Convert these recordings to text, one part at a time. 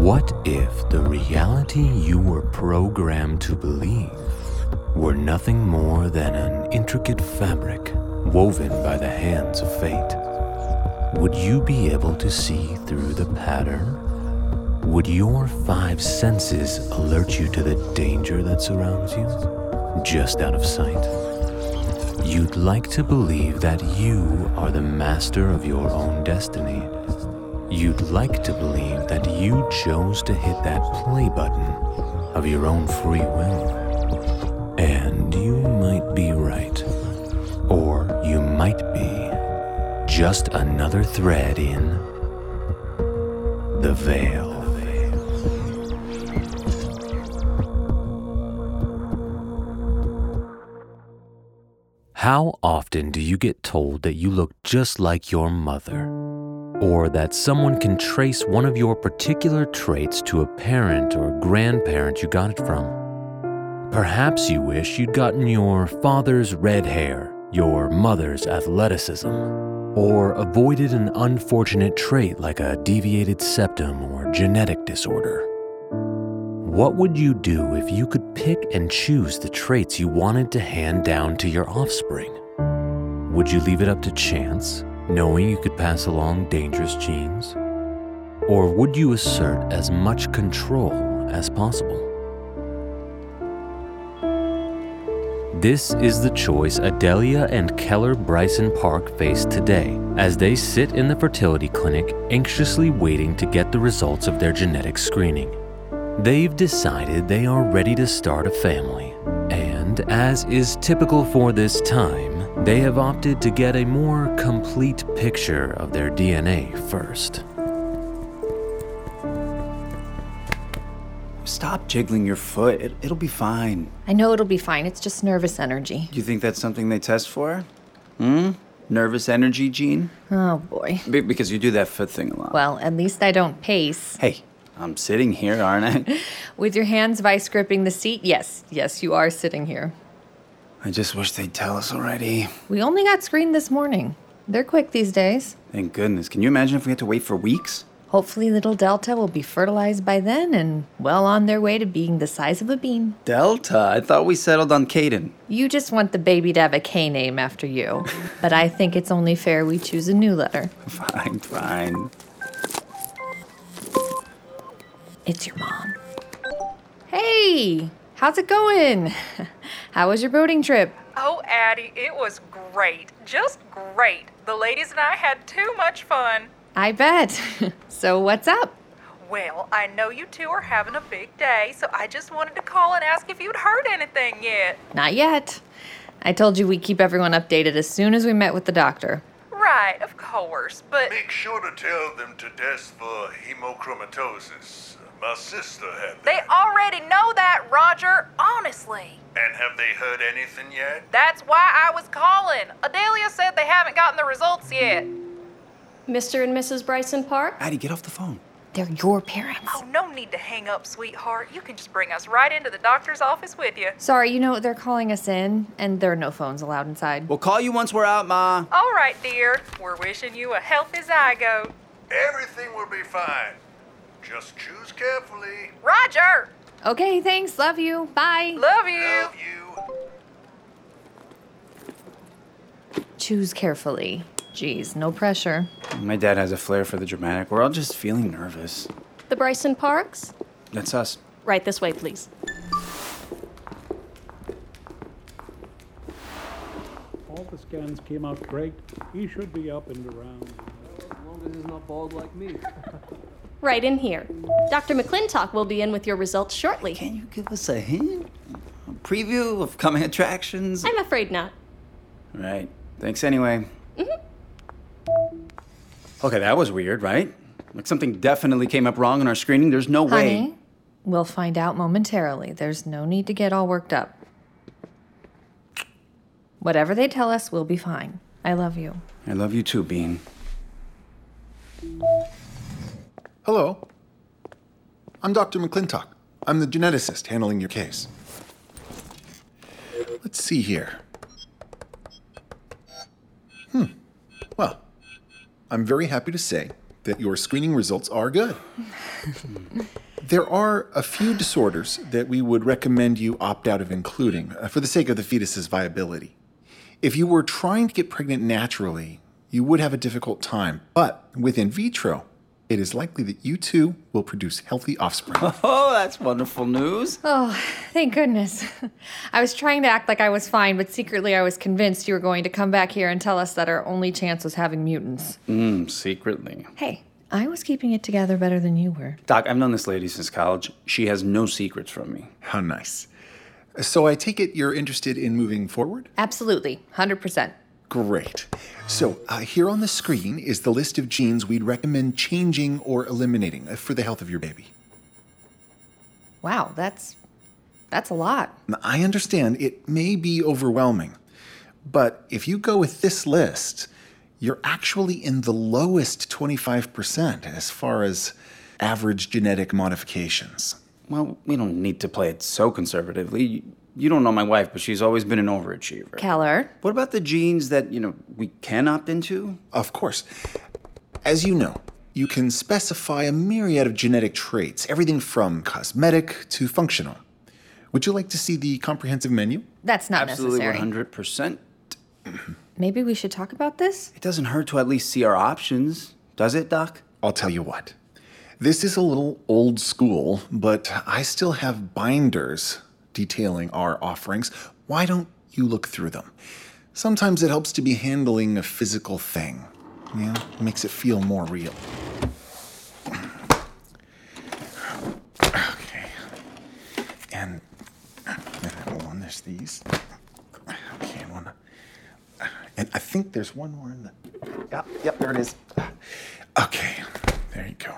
What if the reality you were programmed to believe were nothing more than an intricate fabric woven by the hands of fate? Would you be able to see through the pattern? Would your five senses alert you to the danger that surrounds you, just out of sight? You'd like to believe that you are the master of your own destiny. You'd like to believe that you chose to hit that play button of your own free will. And you might be right. Or you might be just another thread in the veil. How often do you get told that you look just like your mother? Or that someone can trace one of your particular traits to a parent or grandparent you got it from? Perhaps you wish you'd gotten your father's red hair, your mother's athleticism, or avoided an unfortunate trait like a deviated septum or genetic disorder. What would you do if you could pick and choose the traits you wanted to hand down to your offspring? Would you leave it up to chance, knowing you could pass along dangerous genes? Or would you assert as much control as possible? This is the choice Adelia and Keller Bryson Park face today as they sit in the fertility clinic anxiously waiting to get the results of their genetic screening. They've decided they are ready to start a family, and as is typical for this time, they have opted to get a more complete picture of their DNA first. Stop jiggling your foot. It'll be fine. I know it'll be fine. It's just nervous energy. You think that's something they test for? Nervous energy gene? Oh, boy. Because you do that foot thing a lot. Well, at least I don't pace. Hey, I'm sitting here, aren't I? With your hands vice gripping the seat? Yes, you are sitting here. I just wish they'd tell us already. We only got screened this morning. They're quick these days. Thank goodness. Can you imagine if we had to wait for weeks? Hopefully little Delta will be fertilized by then and well on their way to being the size of a bean. Delta? I thought we settled on Caden. You just want the baby to have a K name after you. But I think it's only fair we choose a new letter. Fine. It's your mom. Hey, how's it going? How was your boating trip? Oh, Addie, it was great. Just great. The ladies and I had too much fun. I bet. So what's up? Well, I know you two are having a big day, so I just wanted to call and ask if you'd heard anything yet. Not yet. I told you we'd keep everyone updated as soon as we met with the doctor. Right, of course, but... Make sure to tell them to test for hemochromatosis. My sister had that. They already know that, Roger. Honestly. And have they heard anything yet? That's why I was calling. Adelia said they haven't gotten the results yet. Mr. and Mrs. Bryson Park? Addie, get off the phone. They're your parents. Oh, no need to hang up, sweetheart. You can just bring us right into the doctor's office with you. Sorry, they're calling us in, and there are no phones allowed inside. We'll call you once we're out, Ma. All right, dear. We're wishing you a healthy zygote. Everything will be fine. Just choose carefully. Roger! Okay, thanks. Love you. Bye. Love you. Love you. Choose carefully. Geez, no pressure. My dad has a flair for the dramatic. We're all just feeling nervous. The Bryson Parks? That's us. Right this way, please. All the scans came out great. He should be up and around. As long as he's not bald like me. Right in here. Dr. McClintock will be in with your results shortly. Can you give us a hint? A preview of coming attractions? I'm afraid not. Right. Thanks anyway. Okay, that was weird, right? Like something definitely came up wrong in our screening. There's no way. Honey, we'll find out momentarily. There's no need to get all worked up. Whatever they tell us, we'll be fine. I love you. I love you too, Bean. Hello. I'm Dr. McClintock. I'm the geneticist handling your case. Let's see here. Well, I'm very happy to say that your screening results are good. There are a few disorders that we would recommend you opt out of including for the sake of the fetus's viability. If you were trying to get pregnant naturally, you would have a difficult time. But with in vitro, it is likely that you too will produce healthy offspring. Oh, that's wonderful news. Oh, thank goodness. I was trying to act like I was fine, but secretly I was convinced you were going to come back here and tell us that our only chance was having mutants. Secretly. Hey, I was keeping it together better than you were. Doc, I've known this lady since college. She has no secrets from me. How nice. So I take it you're interested in moving forward? Absolutely, 100%. Great. So here on the screen is the list of genes we'd recommend changing or eliminating for the health of your baby. Wow, that's a lot. Now, I understand it may be overwhelming, but if you go with this list, you're actually in the lowest 25% as far as average genetic modifications. Well, we don't need to play it so conservatively. You don't know my wife, but she's always been an overachiever. Keller? What about the genes that, we can opt into? Of course. As you know, you can specify a myriad of genetic traits, everything from cosmetic to functional. Would you like to see the comprehensive menu? That's not Absolutely, necessary. 100%. Maybe we should talk about this? It doesn't hurt to at least see our options, does it, Doc? I'll tell you what. This is a little old school, but I still have binders detailing our offerings. Why don't you look through them? Sometimes it helps to be handling a physical thing. It makes it feel more real. Okay. And hold on, there's these. Okay, and I think there's one more in the... Yep, there it is. Okay, there you go.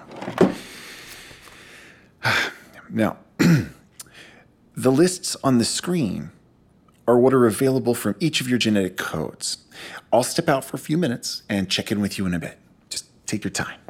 Now, the lists on the screen are what are available from each of your genetic codes. I'll step out for a few minutes and check in with you in a bit. Just take your time.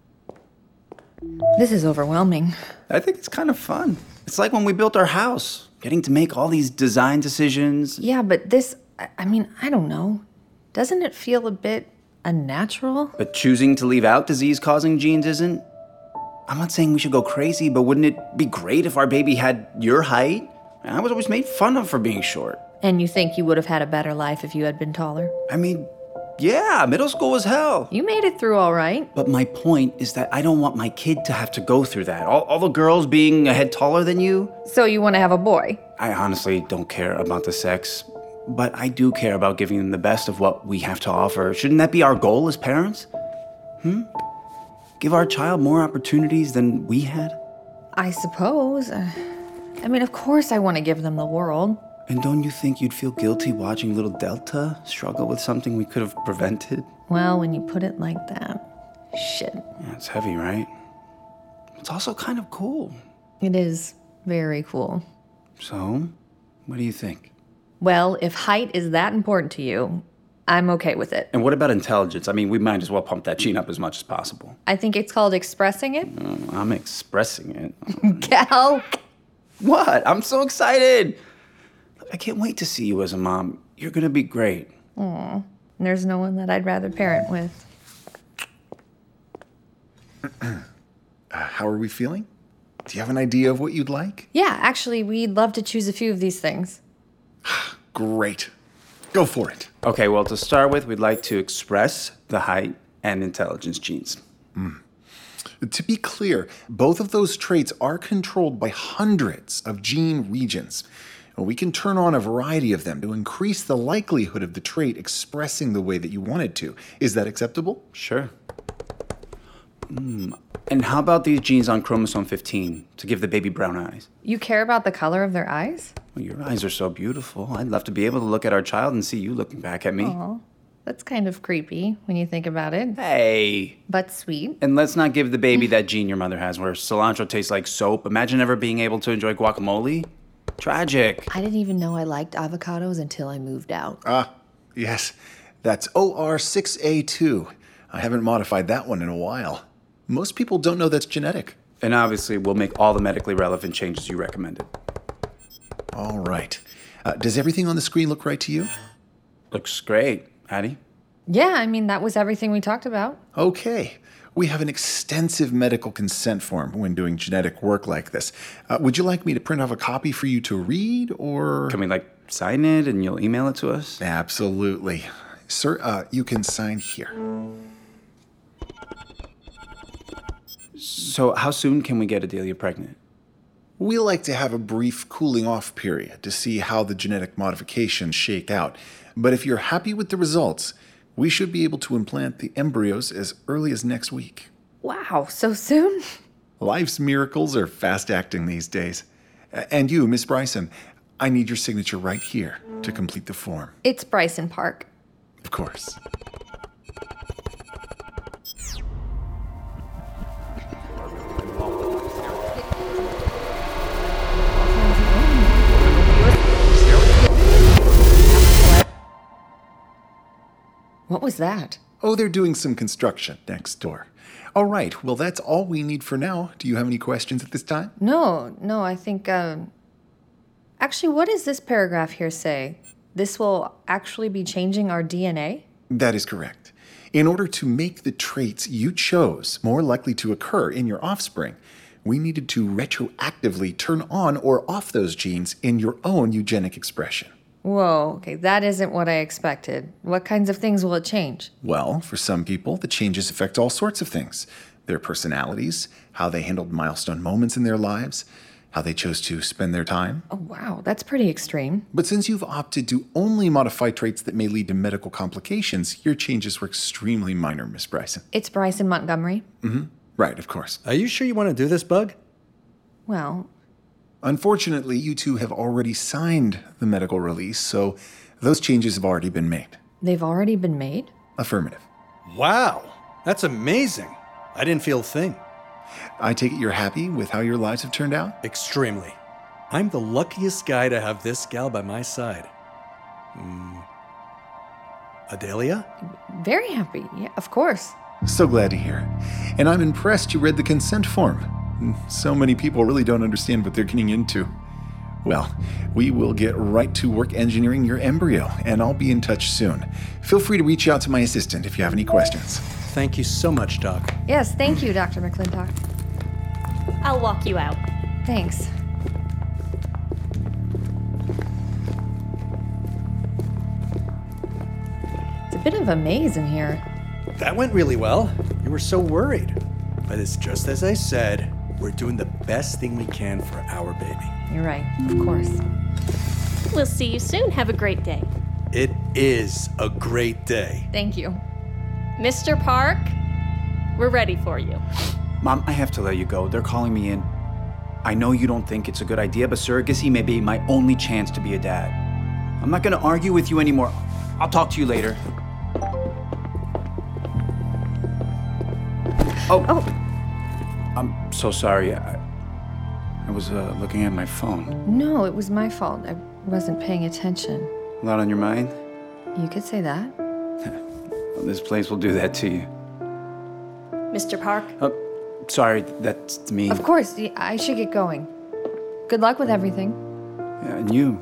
This is overwhelming. I think it's kind of fun. It's like when we built our house, getting to make all these design decisions. Yeah, but this, I don't know. Doesn't it feel a bit unnatural? But choosing to leave out disease-causing genes isn't? I'm not saying we should go crazy, but wouldn't it be great if our baby had your height? I was always made fun of for being short. And you think you would have had a better life if you had been taller? Yeah, middle school was hell. You made it through all right. But my point is that I don't want my kid to have to go through that. All the girls being a head taller than you. So you want to have a boy? I honestly don't care about the sex, but I do care about giving them the best of what we have to offer. Shouldn't that be our goal as parents? Give our child more opportunities than we had? I suppose. Of course I want to give them the world. And don't you think you'd feel guilty watching little Delta struggle with something we could have prevented? Well, when you put it like that, shit. Yeah, it's heavy, right? It's also kind of cool. It is very cool. So, what do you think? Well, if height is that important to you, I'm okay with it. And what about intelligence? We might as well pump that gene up as much as possible. I think it's called expressing it. I'm expressing it. Cal! What? I'm so excited! I can't wait to see you as a mom. You're gonna be great. Aw, there's no one that I'd rather parent with. How are we feeling? Do you have an idea of what you'd like? Yeah, actually, we'd love to choose a few of these things. Great. Go for it. Okay, well, to start with, we'd like to express the height and intelligence genes. To be clear, both of those traits are controlled by hundreds of gene regions. We can turn on a variety of them to increase the likelihood of the trait expressing the way that you want it to. Is that acceptable? Sure. And how about these genes on chromosome 15 to give the baby brown eyes? You care about the color of their eyes? Well, your eyes are so beautiful. I'd love to be able to look at our child and see you looking back at me. Aw, that's kind of creepy when you think about it. Hey. But sweet. And let's not give the baby that gene your mother has where cilantro tastes like soap. Imagine never being able to enjoy guacamole. Tragic. I didn't even know I liked avocados until I moved out. Yes. That's OR6A2. I haven't modified that one in a while. Most people don't know that's genetic. And obviously, we'll make all the medically relevant changes you recommended. All right. Does everything on the screen look right to you? Looks great. Addie? Yeah, I mean, that was everything we talked about. Okay. We have an extensive medical consent form when doing genetic work like this. Would you like me to print off a copy for you to read, or? Can we, sign it and you'll email it to us? Absolutely. Sir, you can sign here. So how soon can we get Adelia pregnant? We like to have a brief cooling off period to see how the genetic modifications shake out. But if you're happy with the results, we should be able to implant the embryos as early as next week. Wow, so soon? Life's miracles are fast acting these days. And you, Miss Bryson, I need your signature right here to complete the form. It's Bryson Park. Of course. What was that? Oh, they're doing some construction next door. All right, well, that's all we need for now. Do you have any questions at this time? No, I think, Actually, what does this paragraph here say? This will actually be changing our DNA? That is correct. In order to make the traits you chose more likely to occur in your offspring, we needed to retroactively turn on or off those genes in your own eugenic expression. Whoa, okay, that isn't what I expected. What kinds of things will it change? Well, for some people, the changes affect all sorts of things. Their personalities, how they handled milestone moments in their lives, how they chose to spend their time. Oh, wow, that's pretty extreme. But since you've opted to only modify traits that may lead to medical complications, your changes were extremely minor, Miss Bryson. It's Bryson Montgomery? Mm-hmm. Right, of course. Are you sure you want to do this, Bug? Well, unfortunately, you two have already signed the medical release, so those changes have already been made. They've already been made? Affirmative. Wow, that's amazing. I didn't feel a thing. I take it you're happy with how your lives have turned out? Extremely. I'm the luckiest guy to have this gal by my side. Adelia? Very happy, yeah, of course. So glad to hear it. And I'm impressed you read the consent form. So many people really don't understand what they're getting into. Well, we will get right to work engineering your embryo, and I'll be in touch soon. Feel free to reach out to my assistant if you have any questions. Thank you so much, Doc. Yes, thank you, Dr. McClintock. I'll walk you out. Thanks. It's a bit of a maze in here. That went really well. You were so worried. But it's just as I said, we're doing the best thing we can for our baby. You're right, of course. We'll see you soon. Have a great day. It is a great day. Thank you. Mr. Park, we're ready for you. Mom, I have to let you go. They're calling me in. I know you don't think it's a good idea, but surrogacy may be my only chance to be a dad. I'm not gonna argue with you anymore. I'll talk to you later. Oh. I'm so sorry. I was looking at my phone. No, it was my fault. I wasn't paying attention. A lot on your mind? You could say that. Well, this place will do that to you. Mr. Park? Sorry, that's me. Of course, I should get going. Good luck with everything. Yeah, and you.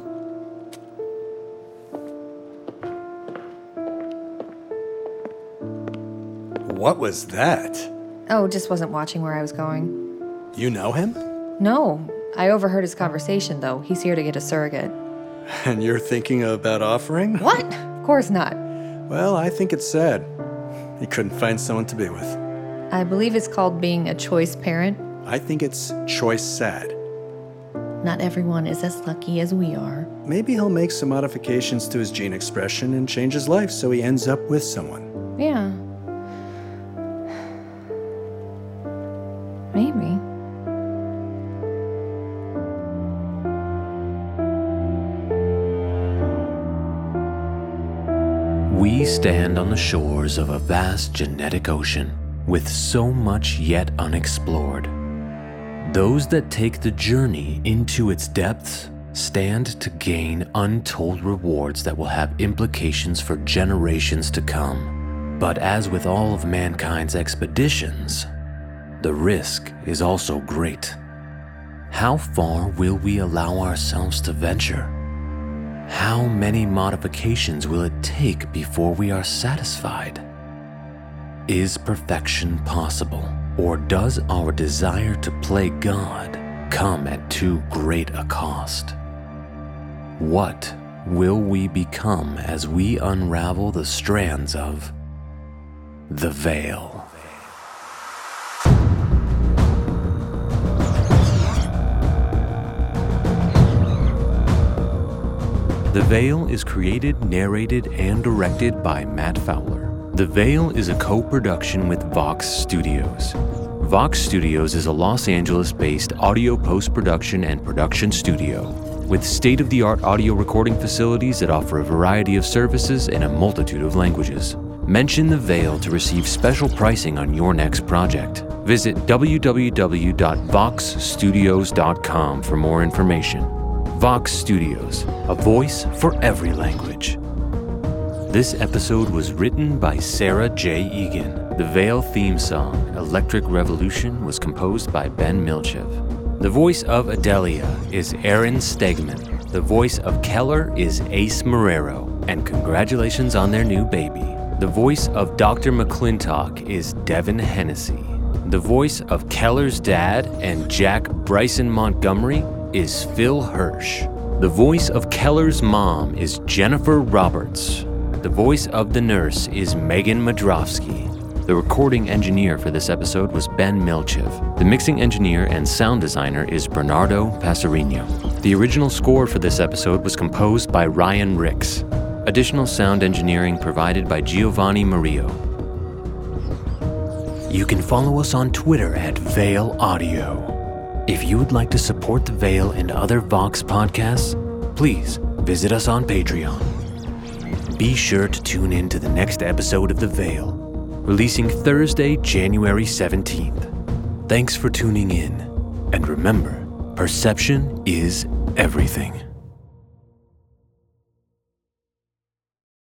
What was that? Oh, just wasn't watching where I was going. You know him? No, I overheard his conversation, though. He's here to get a surrogate. And you're thinking about offering? What? Of course not. Well, I think it's sad. He couldn't find someone to be with. I believe it's called being a choice parent. I think it's choice sad. Not everyone is as lucky as we are. Maybe he'll make some modifications to his gene expression and change his life so he ends up with someone. Yeah. Maybe. We stand on the shores of a vast genetic ocean with so much yet unexplored. Those that take the journey into its depths stand to gain untold rewards that will have implications for generations to come. But as with all of mankind's expeditions, the risk is also great. How far will we allow ourselves to venture? How many modifications will it take before we are satisfied? Is perfection possible, or does our desire to play God come at too great a cost? What will we become as we unravel the strands of the Veil? The Veil is created, narrated, and directed by Matt Fowler. The Veil is a co-production with Vox Studios. Vox Studios is a Los Angeles-based audio post-production and production studio with state-of-the-art audio recording facilities that offer a variety of services in a multitude of languages. Mention The Veil to receive special pricing on your next project. Visit www.voxstudios.com for more information. Vox Studios, a voice for every language. This episode was written by Sarah J. Egan. The Veil theme song, Electric Revolution, was composed by Ben Milchev. The voice of Adelia is Aaron Stegman. The voice of Keller is Ace Marrero. And congratulations on their new baby. The voice of Dr. McClintock is Devin Hennessy. The voice of Keller's dad and Jack Bryson Montgomery is Phil Hirsch. The voice of Keller's mom is Jennifer Roberts. The voice of the nurse is Megan Madrofsky. The recording engineer for this episode was Ben Milchev. The mixing engineer and sound designer is Bernardo Passarino. The original score for this episode was composed by Ryan Ricks. Additional sound engineering provided by Giovanni Murillo. You can follow us on Twitter at Veil Audio. If you would like to support The Veil and other Vox podcasts, please visit us on Patreon. Be sure to tune in to the next episode of The Veil, releasing Thursday, January 17th. Thanks for tuning in, and remember, perception is everything.